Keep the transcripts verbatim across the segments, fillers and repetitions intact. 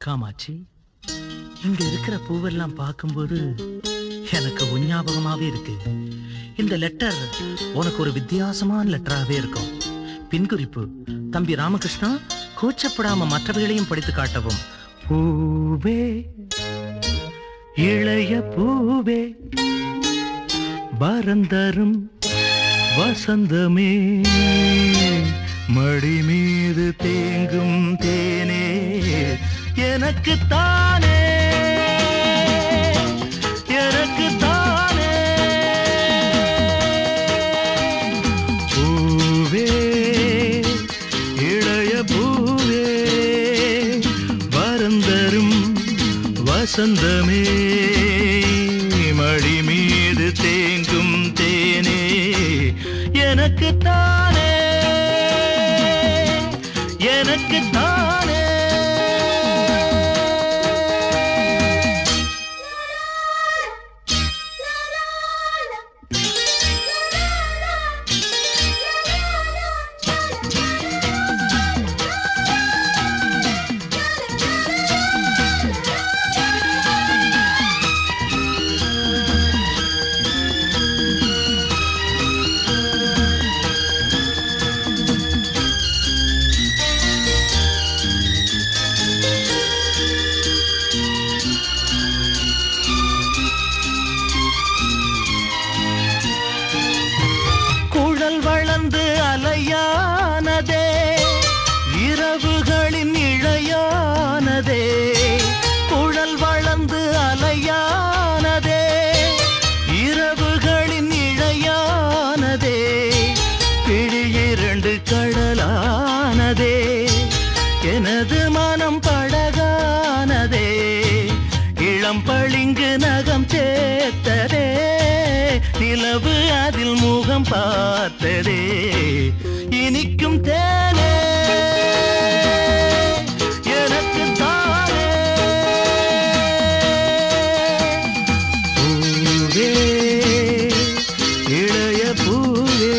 காமாட்சி, இங்க இருக்கிற பூவெல்லாம் பார்க்கும்போது எனக்கு உன் ஞாபகமாவே இருக்கு. இந்த லெட்டர் உனக்கு ஒரு வித்தியாசமான லெட்டராகவே இருக்கும். பின்குறிப்பு: தம்பி ராமகிருஷ்ணா, கூச்சப்படாம மற்றவைகளையும் படித்து காட்டவும். பூவே, இளைய பூவே, பரந்தரும் வசந்தமே, மடி மீது தேங்கும் தேனே, எனக்கு தானே, எனக்கு தானே. பூவே, இளைய பூவே, பரந்தரும் வசந்தமே, மடி மீது தேங்கும் தேனே, எனக்கு தானே, எனக்கு தானே. வளர்ந்து அலையானதே, இரவுகளின் இழையானதே, குழல் வளர்ந்து அலையானதே, இரவுகளின் இழையானதே, பிடி இரண்டு கடலானதே, எனது மனம் படகானதே, இளம் பளிங்கு நகம் சேர்த்ததே, நிலவு அதில் முகம் பார்த்ததே, இனிக்கும் தேனே, எனக்கு தானே. பூவே, இளைய பூவே.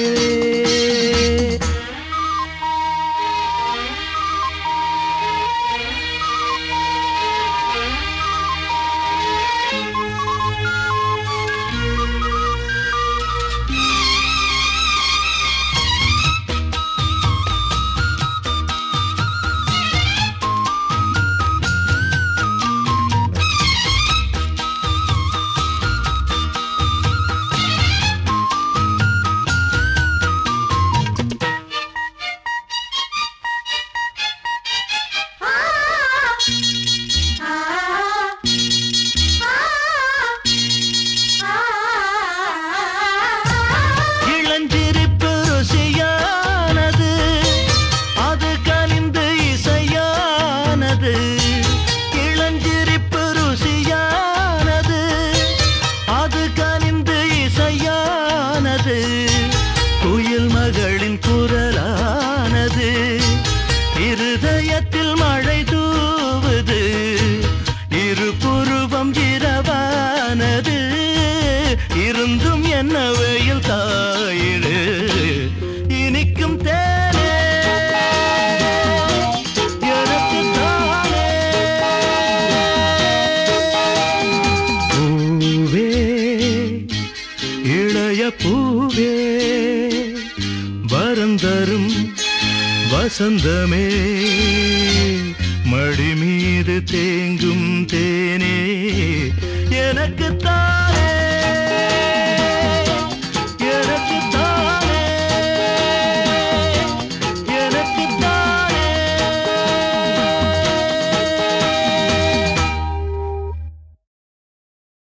குயில் மகளின் குரலானது, இருதயத்தில் மழை தூவுது, இரு புருவம் இரவானது, இருந்தும் என்ன வெயில் காயிடு, இனிக்கும் தேனே, எனக்கு தானே. பூவே, இளைய பூவே, பரந்தரும் வசந்தமே, மடி மீது தேங்கும் தேனே, எனக்கு